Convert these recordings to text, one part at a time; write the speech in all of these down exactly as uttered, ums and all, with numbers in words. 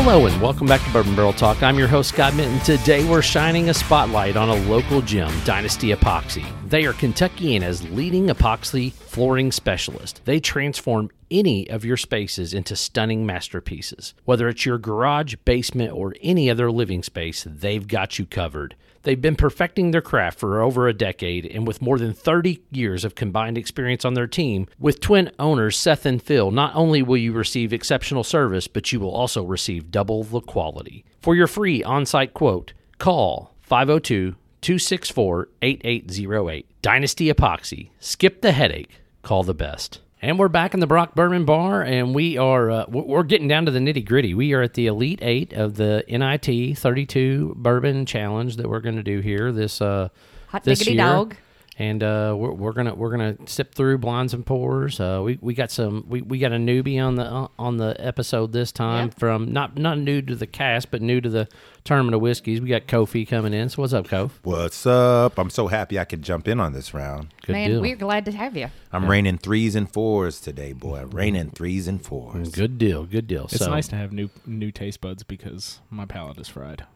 Hello and welcome back to Bourbon Barrel Talk. I'm your host, Scott Minton. Today we're shining a spotlight on a local gem, Dynasty Epoxy. They are Kentuckiana's leading epoxy flooring specialist. They transform any of your spaces into stunning masterpieces. Whether it's your garage, basement, or any other living space, they've got you covered. They've been perfecting their craft for over a decade, and with more than thirty years of combined experience on their team, with twin owners Seth and Phil, not only will you receive exceptional service, but you will also receive double the quality. For your free on-site quote, call five oh two, two six four, eight eight zero eight. Dynasty Epoxy. Skip the headache. Call the best. And we're back in the Brock Bourbon Bar, and we are uh, we're getting down to the nitty gritty. We are at the Elite Eight of the N I T thirty-two Bourbon Challenge that we're going to do here this uh Hot this diggity year. dog. And uh, we're, we're gonna we're gonna sip through blinds and pours. Uh, we we got some we, we got a newbie on the uh, on the episode this time Yep. from not not new to the cast but new to the tournament of whiskeys. We got Kofi coming in. So what's up, Kof? What's up? I'm so happy I could jump in on this round. Good Man, deal. we're glad to have you. I'm Yeah. raining threes and fours today, boy. Raining threes and fours. Good deal. Good deal. It's so, nice to have new new taste buds because my palate is fried.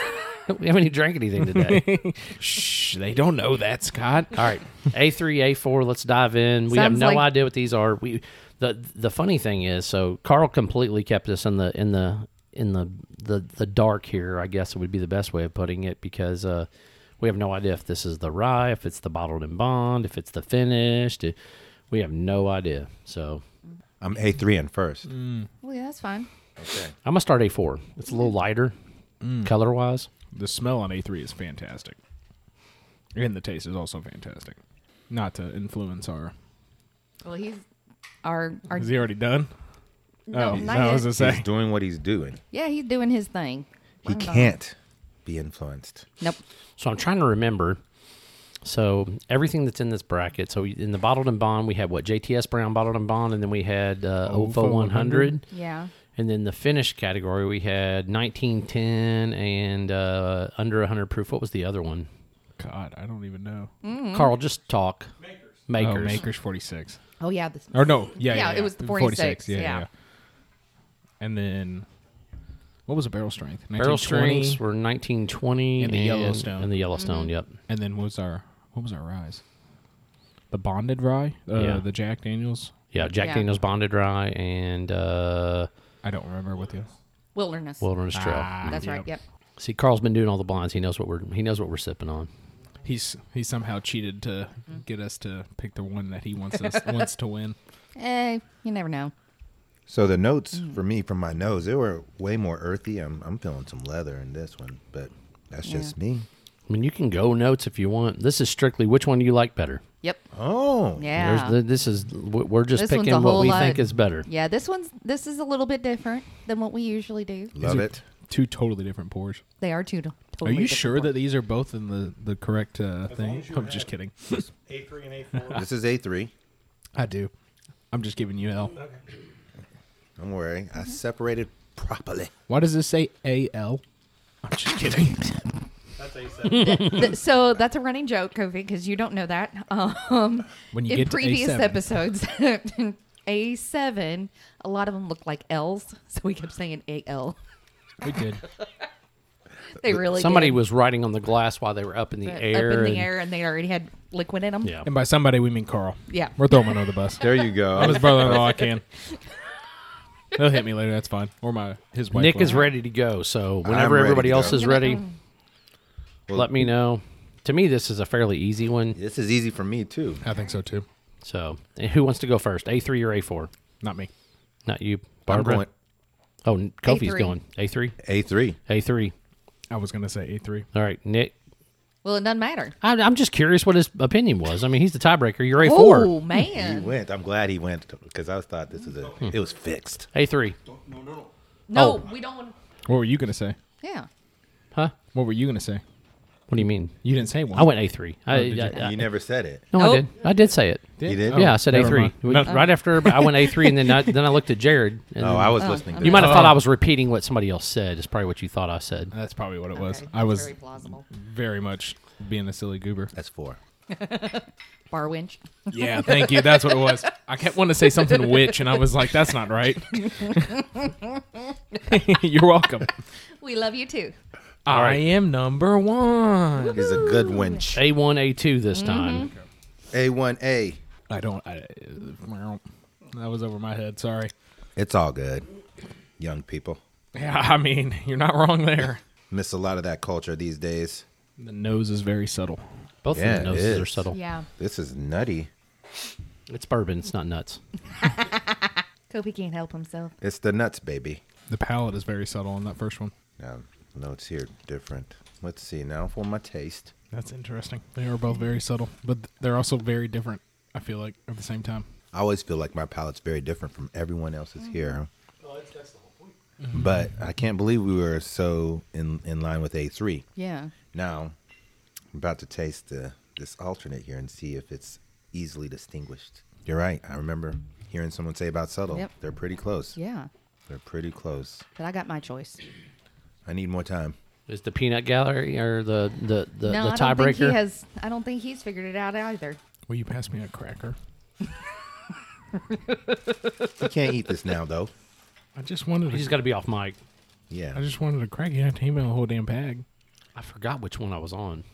We haven't even drank anything today. Shh, they don't know that, Scott. All right, A three, A four. Let's dive in. We have Sounds no like- idea what these are. We the the funny thing is, so Carl completely kept us in the in the in the the, the dark here. I guess it would be the best way of putting it because uh, we have no idea if this is the rye, if it's the bottled and bond, if it's the finished. It- we have no idea. So I'm A three in first. Well, yeah, that's fine. Okay. I'm gonna start A four. It's a little lighter, color wise. The smell on A three is fantastic. And the taste is also fantastic. Not to influence our... Well, he's our our. Is he already done? No, oh, not no, I yet. was going to He's say. doing what he's doing. Yeah, he's doing his thing. He Let him go. can't be influenced. Nope. So I'm trying to remember. So everything that's in this bracket. So in the bottled and bond, we had what J T S Brown bottled and bond, and then we had uh, O F O one hundred. Yeah. And then the finished category, we had nineteen ten and uh, under one hundred proof. What was the other one? God, I don't even know. Carl, just talk. Makers. Makers. Oh, Makers forty-six. Oh yeah. This, Or no, yeah, Yeah, yeah, it was the forty-six, Yeah, yeah. yeah. And then, what was the barrel strength? Barrel nineteen twenty? strengths were nineteen twenty. And the Yellowstone. And the Yellowstone, yep. And then what was our, what was our rye? The bonded rye? Uh, Yeah. The Jack Daniels? Yeah, Jack Yeah. Daniels Bonded Rye and uh, I don't remember what the... Wilderness. Wilderness Trail. Ah. That's right. Yep. Yep. See, Carl's been doing all the blinds. He knows what we're he knows what we're sipping on. He's he somehow cheated to get us to pick the one that he wants us wants to win. Eh, you never know. So the notes for me from my nose, they were way more earthy. I'm I'm feeling some leather in this one, but that's just me. I mean, you can go notes if you want. This is strictly which one do you like better. Yep. Oh. Yeah. There's the, this is we're just This one's picking a what whole we lot- think is better. Yeah. This one's this is a little bit different than what we usually do. Love it- it. Two totally different pours. They are two. to- Are Totally you different sure that ones. these are both in the the correct uh, thing? I'm just kidding. A three and A four. This is A three. I do. I'm just giving you L. Don't worry. I separated properly. Why does this say A L? I'm just kidding. That's A seven. Th- so that's a running joke, Kofi, because you don't know that. Um, When you in get to previous A seven. episodes, A seven, a lot of them look like L's, so we kept saying A L. We did. They really Somebody did. was writing on the glass while they were up in the Up air. in the and- air, and they already had liquid in them. Yeah. And by somebody we mean Carl. Yeah. We're throwing him under the bus. There you go. I'm his brother-in-law. I can. He'll hit me later. That's fine. Or my his wife. Nick will. is ready to go. So I'm whenever ready everybody to else go. is ready, Well, let me know. To me, this is a fairly easy one. This is easy for me too. I think so too. So and who wants to go first? A three or A four? Not me. Not you, I'm Barbara. going Oh, n- Kofi's A three. going. A three? A three. A three. I was gonna say A three. All right, Nick. Well, it doesn't matter. I, I'm just curious what his opinion was. I mean, he's the tiebreaker. You're A Oh, four. He man. went. I'm glad he went because I thought this is a. Hmm. It was fixed. A three. No, Oh. we don't want What were you gonna say? Yeah. Huh? What were you gonna say? What do you mean? You didn't say one. I went A three. I, did you? I- I- You never said it. no, I Nope. did. I did say it. You did? yeah, I said A never three. mind. No. Right after I went A three, and then I, then I looked at Jared. And Oh, I was Oh, listening. To okay. You that. might have thought Oh. I was repeating what somebody else said. Is probably what you thought I said. That's probably what it was. Okay, I that's was very plausible. very much being a silly goober. That's four. Bar winch. Yeah, thank you. That's what it was. I kept wanting to say something witch, and I was like, that's not right. You're welcome. We love you too. I right. am number one. He's a good winch. A one, A two this time. A one A. I don't. I, that was over my head. Sorry. It's all good. Young people Yeah, I mean, you're not wrong there. miss a lot of that culture these days. The nose is very subtle. Both Yeah, of the it noses are is. subtle. Yeah. This is nutty. It's bourbon. It's not nuts. Kobe can't help himself. It's the nuts, baby. The palate is very subtle on that first one. Now, notes here different. Let's see now for my taste. That's interesting. They are both very subtle, but they're also very different, I feel like, at the same time. I always feel like my palate's very different from everyone else's here. Well, that's, that's the whole point. But I can't believe we were so in, in line with A three. Yeah. Now, I'm about to taste the, this alternate here and see if it's easily distinguished. You're right. I remember hearing someone say about subtle. Yep. They're pretty close. Yeah. They're pretty close. But I got my choice. I need more time. Is the peanut gallery or the the the, no, the I don't think he tiebreaker? has. I don't think he's figured it out either. Will you pass me a cracker? You can't eat this now, though. I just wanted You a, just got to be off mic. Yeah. I just wanted a cracker. You have to email a whole damn bag. I forgot which one I was on.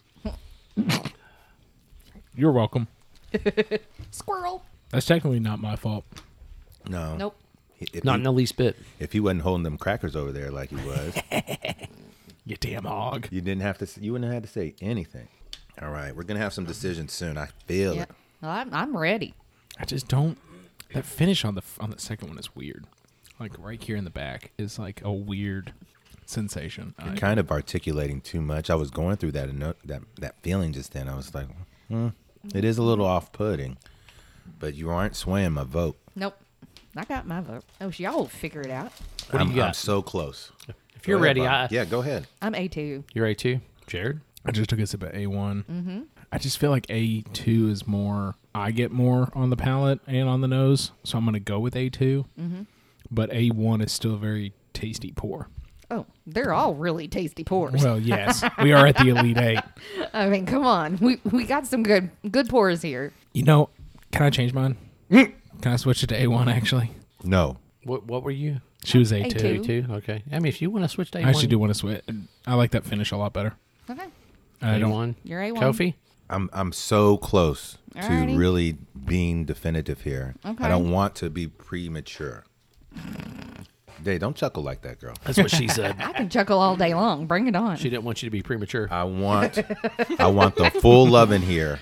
You're welcome. Squirrel. That's technically not my fault. No. Nope. If Not he, in the least bit. if he wasn't holding them crackers over there like he was, You damn hog. you didn't have to. s- You wouldn't have had to say anything. All right, we're gonna have some decisions soon. I feel Yeah. it. Well, I'm, I'm ready. I just don't. That finish on the on the second one is weird. Like right here in the back is like a weird sensation. I, Kind of articulating too much. I was going through that eno- that that feeling just then. I was like, hmm, it is a little off-putting, but you aren't swaying my vote. Nope. I got my vote. Oh, so y'all will figure it out. What do I'm, you got? I'm so close. If you're Go ahead, ready, Bob. I, yeah, go ahead. I'm A two. you're A two. Jared? I just took a sip of A one. Mm-hmm. I just feel like A two is more. I get more on the palate and on the nose, so I'm gonna go with A two. Mm-hmm. But A one is still a very tasty pour. Oh, they're all really tasty pours. Well, yes, we are at the Elite Eight. I mean, come on. We we got some good good pours here. You know, can I change mine? Can I switch it to A one? Actually, No. What what were you? she was A A two. two. A two? Okay. I mean, if you want to switch to A I one. actually do want to switch. I like that finish a lot better. Okay. And I A don't. one. You're A one. Kofi? I'm I'm so close to Alrighty. really being definitive here. Okay. I don't want to be premature. Hey, don't chuckle like that, girl. That's what she said. I can chuckle all day long. Bring it on. She didn't want you to be premature. I want I want the full loving here.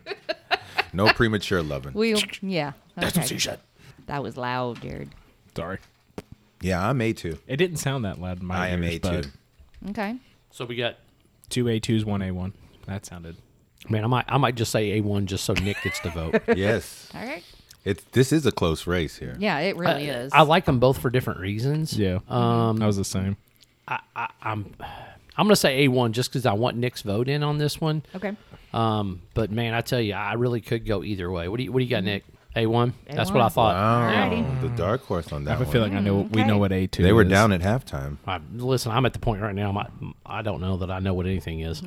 No premature loving. We'll, yeah. That's Okay. what she said. That was loud, Jared. Sorry, Yeah, I'm A two. it didn't sound that loud in my I am ears, A two. but Okay. So we got, two A twos, one A one. That sounded. man, I might I might just say A one just so Nick gets to vote. Yes. All right. It's this is a close race here. Yeah, it really is. I like them both for different reasons. Yeah, Um, that was the same. I, I, I'm I'm gonna say A one just because I want Nick's vote in on this one. okay. Um, but man, I tell you, I really could go either way. What do you What do you got, Nick? A one. That's A what I one. thott. Wow. Alrighty. The dark horse on I that have a one. feeling I know. We okay. know what A two. They were is. down at halftime. I, listen, I'm at the point right now. My, I don't know that I know what anything is.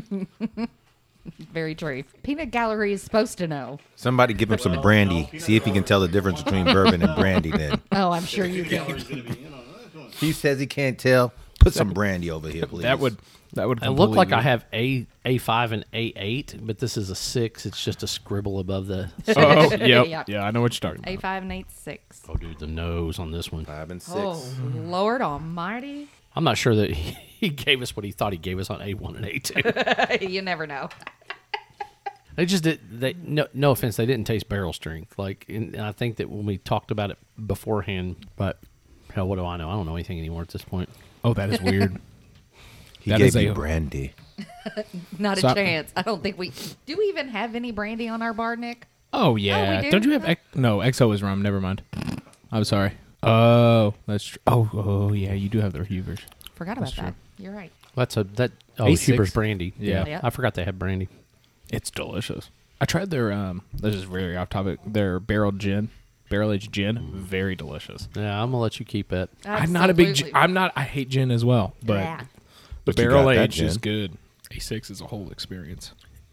Very true. Peanut Gallery is supposed to know. Somebody give him some brandy. See if he can tell the difference between bourbon and brandy then. Oh, I'm sure you can. Gallery's gonna be in on this one. He says he can't tell. Put some brandy over here, please. That would. That would. It looked like I completely- have A A five and A eight, but this is a six. It's just a scribble above the. Oh, yep. Yep. Yeah, I know what you're talking A about. five and eight six. Oh, dude, the nose on this one. five and six. Oh, Lord Almighty! I'm not sure that he, he gave us what he thought he gave us on A one and A two. You never know. They just did. They no, no offense, they didn't taste barrel strength. Like, and I think that when we talked about it beforehand, but hell, what do I know? I don't know anything anymore at this point. Oh, that is weird. He That gave is me a- brandy. Not So a I- chance. I don't think we do. We even have any brandy on our bar, Nick? Oh yeah. do? Don't you have? X- no, X O is rum. Never mind. I'm sorry. Oh, that's true. Oh, oh yeah. You do have the Hubers. Forgot about that. You're right. That's a that. Oh, A six. Huber's brandy. Yeah. Yeah. I forgot they had brandy. It's delicious. I tried their. Um, this is very off topic. Their barrel gin, barrel aged gin, very delicious. Yeah, I'm gonna let you keep it. I'm not a big. Gin, Absolutely. I'm not. I hate gin as well, but Yeah. the But you barrel got that aged is gin. good. A six is a whole experience.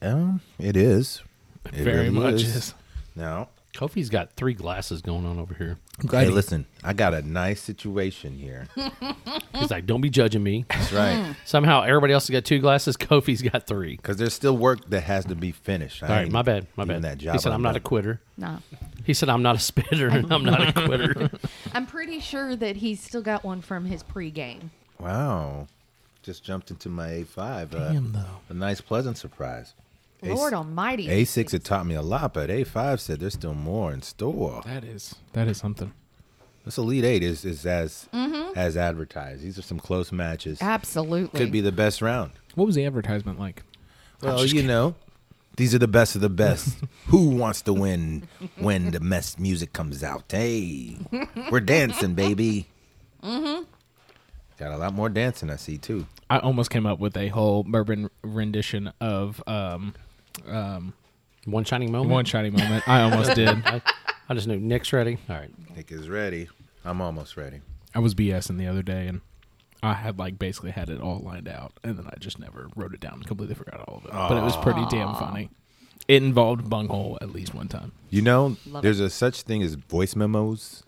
Um, it is. It Very really much is. Now, Kofi's got three glasses going on over here. I'm glad hey, he- listen, I got a nice situation here. He's like, don't be judging me. That's right. Somehow everybody else has got two glasses. Kofi's got three. Because there's still work that has to be finished. I All right, ain't my bad. My doing bad. That job He said, I'm not a done. quitter. No. He said, I'm not a spitter and I'm not a quitter. I'm pretty sure that he's still got one from his pregame. Wow. Just jumped into my A five. Uh, Damn, though. A nice, pleasant surprise. Lord Almighty. A six had taught me a lot, but A five said there's still more in store. That is that is something. This Elite Eight is, is as Mm-hmm. as advertised. These are some close matches. Absolutely. Could be the best round. What was the advertisement like? Well, just you kidding. know, these are the best of the best. Who wants to win when the mess music comes out? Hey, we're dancing, baby. Mm-hmm. Got a lot more dancing, I see, too. I almost came up with a whole bourbon rendition of um, um, One shining moment. One Shiny Moment. I almost did. I, I just knew Nick's ready. All right. Nick is ready. I'm almost ready. I was BSing the other day, and I had like basically had it all lined out, and then I just never wrote it down. and Completely forgot all of it. But it was pretty damn funny. It involved bunghole at least one time. You know, Love there's a such thing as voice memos.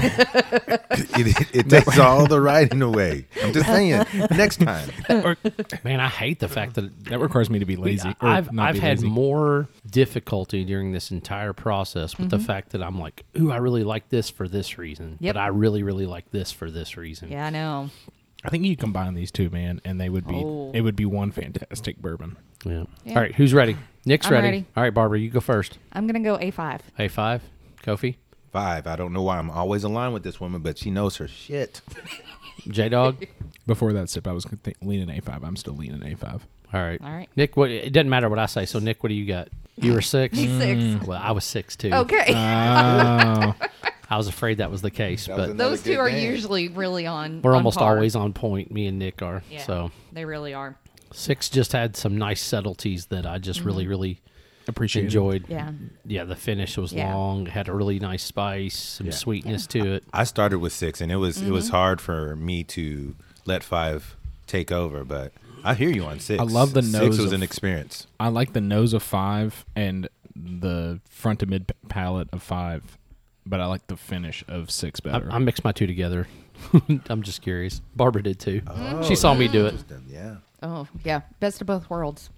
it, it takes all the writing away. I'm just saying. Next time. Man, I hate the fact that That requires me to be lazy. or I've not I've be had lazy. more difficulty during this entire process with the fact that I'm like, ooh, I really like this for this reason, Yep. but I really really like this for this reason. Yeah, I know. I think you combine these two, man, and they would be Oh. it would be one fantastic bourbon. Yeah. Yeah. All right, who's ready? Nick's I'm ready. ready. All right, Barbara, you go first. I'm going to go A five. A five, Kofi, Five. I don't know why I'm always aligned with this woman, but she knows her shit. J Dog. Before that sip, I was th- leaning A five. I'm still leaning A five. All right. All right. Nick, what? It doesn't matter what I say. So Nick, what do you got? You were six. He's six. Well, I was six too. Okay. Oh, I was afraid that was the case, That was but another Those two good are game. usually really on. we're on almost par. always on point. Me and Nick are. Yeah, So they really are. six just had some nice subtleties that I just really, really appreciate it. enjoyed. Yeah. Yeah, the finish was Yeah. long, had a really nice spice, some Yeah. sweetness to it. I started with six, and it was it Mm-hmm. was hard for me to let five take over, but I hear you on six. I love the Six nose was of- an experience. I like the nose of five and the front to mid p- palate of five, but I like the finish of six I, better. I mixed my two together. I'm just curious. Barbara did too. she saw me do it. Interesting, Yeah. Oh, yeah. Best of both worlds.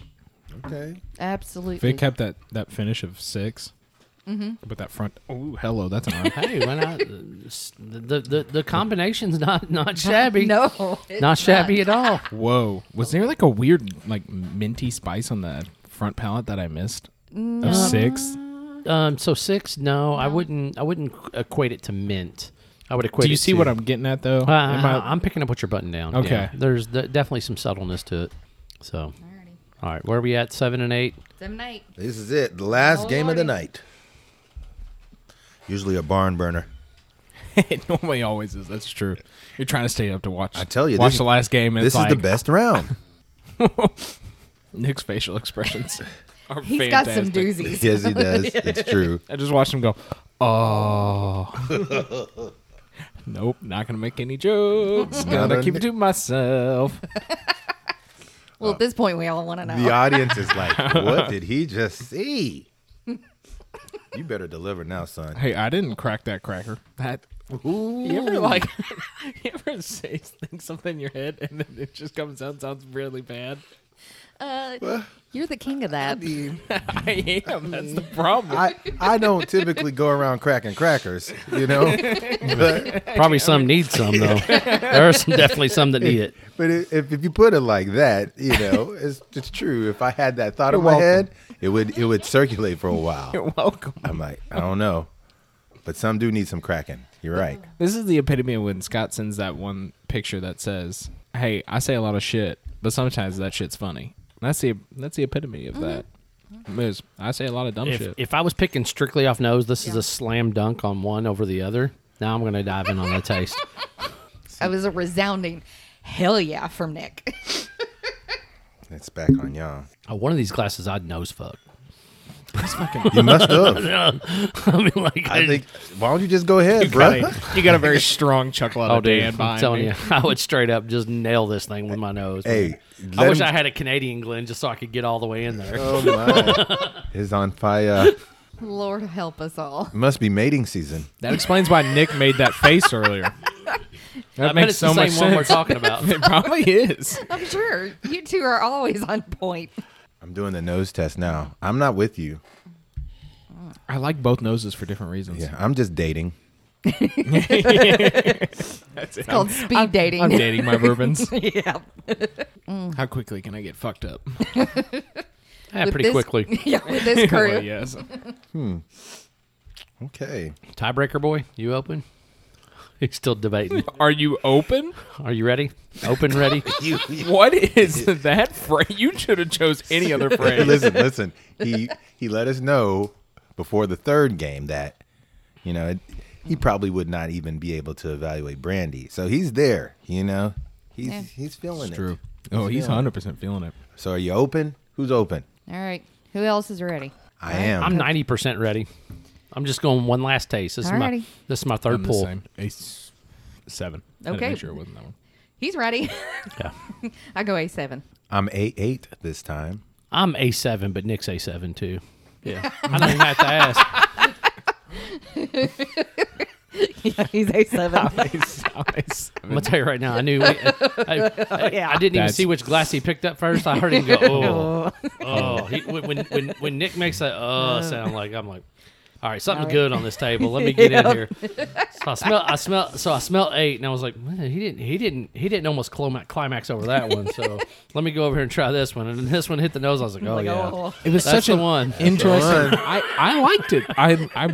Okay. Absolutely. if it kept that, that finish of 6 but that front, oh, hello, that's an Hey, why not? The, the the combination's not not shabby. No. it's not shabby at all. Whoa, was there like a weird like minty spice on the front palate that I missed? No. Of six? Um, so six, no, I wouldn't. I wouldn't equate it to mint. I would equate. Do you it see to, what I'm getting at though? Uh, Am I- I'm picking up what you're butting down. Okay. Yeah. There's the, definitely some subtleness to it. So, Alrighty. all right, where are we at? Seven and eight. Seven, eight. This is it. The last Oh, game of the Lordy. night. Usually a barn burner. it normally always is. That's true. You're trying to stay up to watch. I tell you, watch this- the last game. And This it's is the like, best round. Nick's facial expressions are He's fantastic. got some doozies. Yes, he does. It's true. I just watched him go, oh. Nope, not going to make any jokes. Not Gonna a- keep it to myself. Well, at this point, we all want to know. The audience is like, what did he just see? You better deliver now, son. Hey, I didn't crack that cracker. That. You ever like, you ever say think something in your head and then it just comes out and sounds really bad? Uh, you're the king of that. I am. That's the problem. I, I don't typically go around cracking crackers, you know, but Probably some need some though. There are some definitely some that need it. but if, if you put it like that, you know, it's it's true. If I had that thought You're in my welcome. head, it would it would circulate for a while. You're welcome. I'm like, I don't know, but some do need some cracking. You're right. This is the epitome of when Scott sends that one picture that says, "Hey, I say a lot of shit, but sometimes that shit's funny." That's the that's the epitome of that. Is I say a lot of dumb If, shit. if I was picking strictly off nose, this is a slam dunk on one over the other. Now I'm going to dive in on the taste. That was a resounding hell yeah from Nick. It's back on y'all. Oh, one of these glasses I'd nose fuck. You must have. I mean, like, I think. Why don't you just go ahead, You bro? got, a, you got a very strong chuckle out oh, of dude, Dan I'm behind telling me. you, I would straight up just nail this thing with my nose. Hey, I let wish him- I had a Canadian Glenn just so I could get all the way in there. Oh my! Is on fire. Lord help us all. It must be mating season. That explains why Nick made that face earlier. That I bet makes it's so the much same sense. one we're talking about. It probably is. I'm sure you two are always on point. I'm doing the nose test now. I'm not with you. I like both noses for different reasons. Yeah, I'm just dating. That's it. It's called I'm- speed I'm- dating. I'm dating my bourbons. Yeah. How quickly can I get fucked up? Yeah, With pretty this- quickly. Yeah, with this crew. Well, yes. Okay. Tiebreaker boy, you open? He's still debating. Are you open? Are you ready? Open, ready? You, What is that phrase? You should have chose any other phrase. listen, listen. He he let us know before the third game that you know it, he probably would not even be able to evaluate Brandy. So he's there. You know, he's Yeah. he's feeling it. True. Oh, he's one hundred percent feeling it. So are you open? Who's open? All right. Who else is ready? I am. I'm ninety percent ready. I'm just going one last taste. This is my Alrighty. this is my third I'm the pull. same. A s- seven. I had to Okay. make sure it wasn't that one. He's ready. Yeah. I go A seven. I'm A eight this time. I'm A seven, but Nick's A seven too. Yeah. I don't even have to ask. Yeah, he's A seven. I'm gonna tell you right now. I knew. I, I, I, Yeah. I didn't even That's- see which glass he picked up first. I heard him go, "Oh, oh." He, when when when Nick makes that "uh" sound, like I'm like, all right, something All right. good on this table. Let me get in here. So I smell. I smell. So I smelled eight, and I was like, man, he didn't. He didn't. He didn't almost climax, climax over that one. So let me go over here and try this one. And then this one hit the nose. I was like, oh Like, yeah. oh. It was That's such the an one. interesting. I, I liked it. I I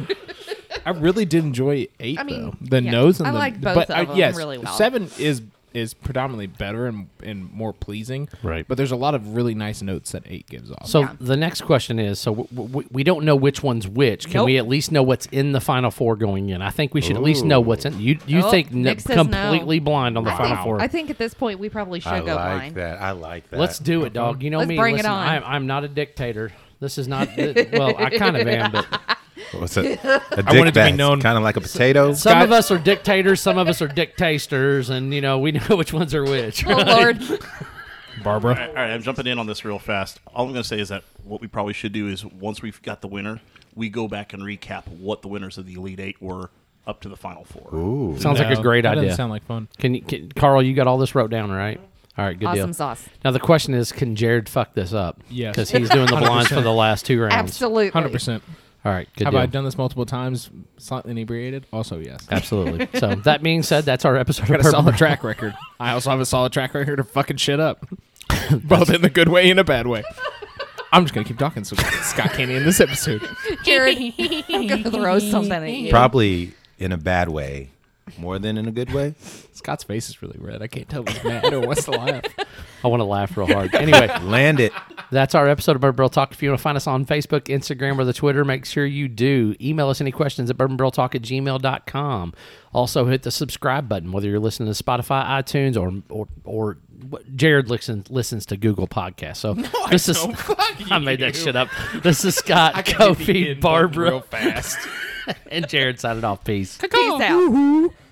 I really did enjoy eight I mean, though. The yeah, nose and I the like both but of uh, them yes, really well. seven is is predominantly better and and more pleasing. Right. But there's a lot of really nice notes that eight gives off. So Yeah. the next question is: so w- w- we don't know which one's which. Can Nope. we at least know what's in the final four going in? I think we should at least know what's in. You you Oh, think n- Nick says no. completely blind on the I final think, four? I think at this point we probably should go blind. that. I like that. Let's do it, dog. You know Let's me. bring it Listen, on. I'm, I'm not a dictator. This is not. Well, I kind of am, but What's a, a I want it to be dick known- kind of like a potato. some Scott- of us are dictators, some of us are dictasters, and you know we know which ones are which. Oh right? Lord. Barbara. All right, all right, I'm jumping in on this real fast. All I'm going to say is that what we probably should do is once we've got the winner, we go back and recap what the winners of the Elite Eight were up to the Final Four. Ooh. Sounds like a No, great that idea. Doesn't sound like fun. Can you, can, Carl? You got all this wrote down, right? All right, good Awesome deal. sauce. Now the question is, can Jared fuck this up? Yes. because he's doing the blinds for one hundred percent. the last two rounds. Absolutely. Hundred percent. All right, good Have deal. I done this multiple times, slightly inebriated? Also, yes. Absolutely. So that being said, that's our episode. Got of a Bourbon solid track record. I also have a solid track record of fucking shit up, both in the good way and a bad way. I'm just gonna keep talking so Scott can't end this episode. Jared, I'm going to throw something at you. Probably in a bad way, more than in a good way. Scott's face is really red. I can't tell if he's mad or wants to laugh. I want to laugh real hard. Anyway, Land it. that's our episode of Bourbon Barrel Talk. If you want to find us on Facebook, Instagram, or the Twitter, make sure you do. Email us any questions at bourbon barrel talk at gmail dot com. Also, hit the subscribe button, whether you're listening to Spotify, iTunes, or or or Jared listens listens to Google Podcasts. So this is I made that shit up. This is Scott, Kofi, Barbara, real fast. and Jared signing off. Peace. Peace out.